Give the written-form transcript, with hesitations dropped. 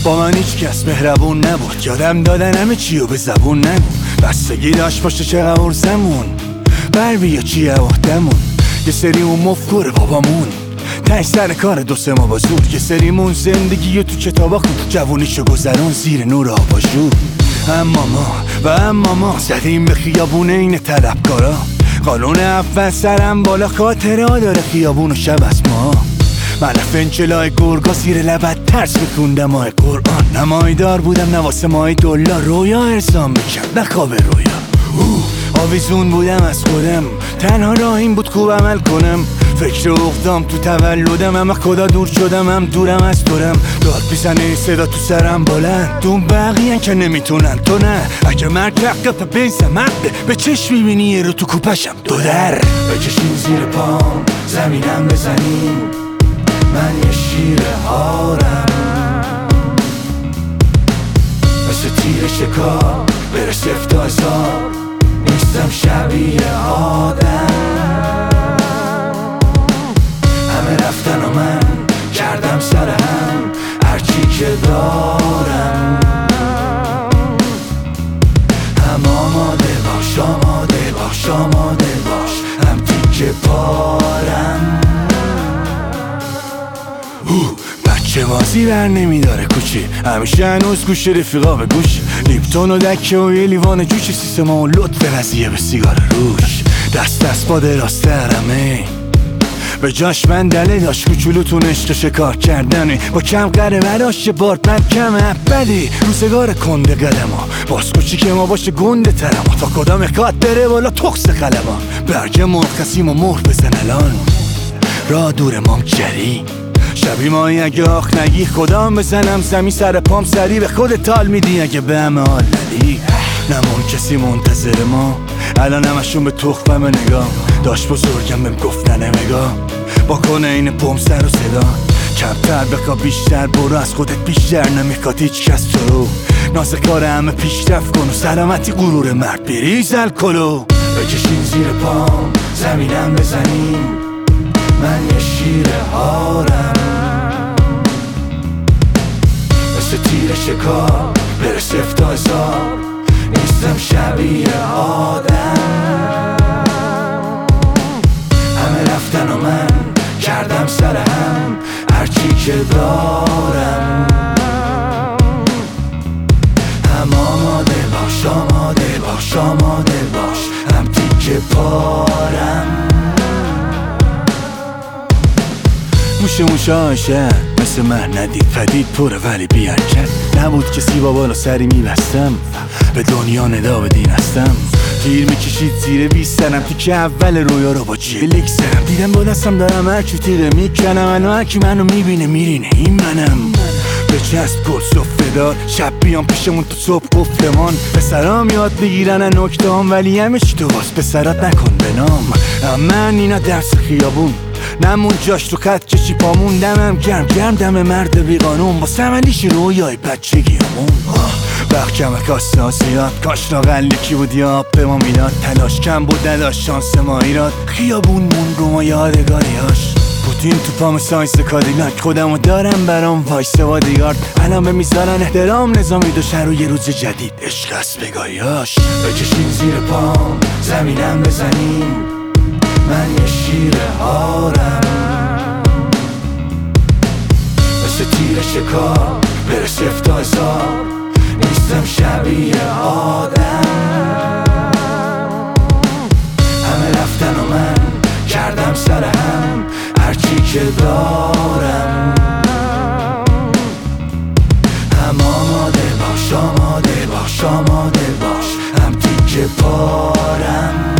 با من هیچ کس مهربون نبود، یادم دادن همه چیو به زبون نگو. بستگی داشت باشه چقدر زمون بر بیا چیه وقتمون. یه سری اون مفکور بابامون تنش سر کار دو سه ما با زور. یه سریمون زندگی تو کتابا خون جوونیشو گذران زیر نور آباژور. اما ما زدیم به خیابون این طلبکارا. قانون اول سرم بالا خاطره ها داره خیابون و شب از ما. من فنچلای گرگا زیر لبت ترس بکوندم ماه قرآن. نمایدار بودم نواسه ماه دلار رویا ارسام بکرد نخواب رویا. آویزون بودم از خودم تنها راهیم بود خوب عمل کنم. فکر اقدام تو تولدم اما خدا دور شدم هم دورم از دورم. داد میزنه صدا تو سرم بلند دون بقیه‌ن که نمیتونن تو نه. اگه مرگ رقب بینسم مقده به چشم میبینی یه رو تو کوپشم دو در. بکشین زیر پام زمینم بزنین من یه شیر هارم. مثل تیر شکار برسه افتازار نیستم شبیه آدم. همه رفتن و من کردم سر هم هرچی که دارم. هم آماده باش آماده باش آماده باش هم تیکه پارم. بچه بازی بر نمیداره کوچی همیشه هنوز گوش رفیقا به گوش. لیپتون و دکه و یه لیوان جوش سیستما و لطف قضیه به سیگار روش. دست با دراسته رمه به جاش من دله داشت کوچولوتون عشق شکار کردنه. با کم قره براش بار بد کم بدی روزگار کنده قدما. باز کوچی که ما باشه گنده ترما تا کدام اکاد بره بالا تخص قلما. برگه مرخصیم و مهر بزن الان را دور مام جری. شبی مایی اگه آخ نگی خدام بزنم زمین سر پام سری به خود تال میدی اگه به همه حال ندی. نمون کسی منتظر ما الان همشون به تخمم نگاه. داشت بزرگم بهم گفت نمگاه با کنه این پم سر و صدا. کمتر بخوا بیشتر برو از خودت بیشتر نمیخواد هیچ کس تو رو. ناز کار همه پیشرفت کن و سلامتی غرور مرد بریز الکلو. بکشین زیر پام زمینم بزنین من یه شیر هارم. مثل تیر شکار برسه افتازار نیستم شبیه آدم. همه رفتن و من کردم سر هم هرچی که دارم. هم آماده باش آماده باش آماده باش هم تیکه پارم. موشه آشه مثل من ندید فدید پره ولی بیان کرد. نبود کسی با بالا سری میبستم به دنیا ندا به دین هستم. تیر میکشید زیر 20 سنم تیکه اول رویا رو با جلیک سرم. دیدم با دستم دارم هرکی تیره میکنم منو هرکی منو میبینه میرینه این منم. به چست گل صفه دار شب بیام پیشمون تو صبح گفتمان. پسرام یاد بگیرن نکته هم ولی همه چی تو واس پسرات نکن به نام. من اینا درس خیابون نمون جاش تو خط کشی پامون. دمم گرم دم مرد بیقانون با سملیش رویای بچگیمون. وقت کمه کاسه آسیاد کاش لاغل یکی بود یا آب به ما میداد. تلاش کم بود نداشت شانس ما ایراد. خیابون مون رو ما یادگاریاش. پوتین تو پام ساینس کادیلاک خودمو دارم برام وایسه و دیگارد. الان به میذارن احترام نظامی دو شهر و یه روز جدید عشق است بگاهیاش. بکشین زیر پام زمینم بزنین من یه شیر هارم. مثل تیر شکار برسه افتازار نیستم شبیه آدم. همه رفتن و من کردم سر هم هرچی که دارم. هم آماده باش آماده باش آماده باش هم تیکه پارم.